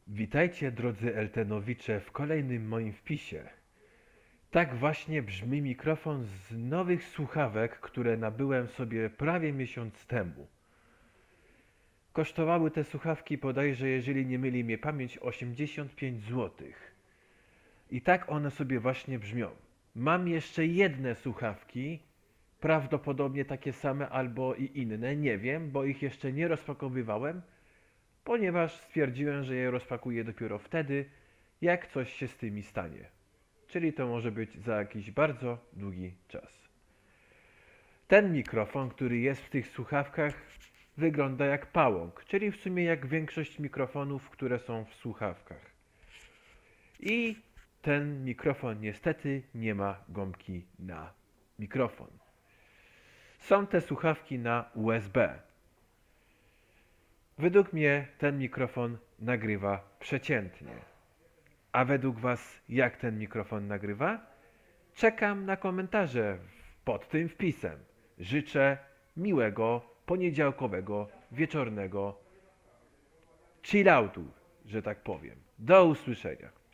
Witajcie drodzy Eltenowicze w kolejnym moim wpisie. Tak właśnie brzmi mikrofon z nowych słuchawek, które nabyłem sobie prawie miesiąc temu. Kosztowały te słuchawki bodajże, jeżeli nie myli mnie pamięć, 85 zł. I tak one sobie właśnie brzmią. Mam jeszcze jedne słuchawki, prawdopodobnie takie same albo i inne, nie wiem, bo ich jeszcze nie rozpakowywałem, ponieważ stwierdziłem, że je rozpakuję dopiero wtedy, jak coś się z tymi stanie. Czyli to może być za jakiś bardzo długi czas. Ten mikrofon, który jest w tych słuchawkach, wygląda jak pałąk, czyli w sumie jak większość mikrofonów, które są w słuchawkach. I ten mikrofon niestety nie ma gąbki na mikrofon. Są te słuchawki na USB. Według mnie ten mikrofon nagrywa przeciętnie. A według Was jak ten mikrofon nagrywa? Czekam na komentarze pod tym wpisem. Życzę miłego, poniedziałkowego, wieczornego chilloutu, że tak powiem. Do usłyszenia.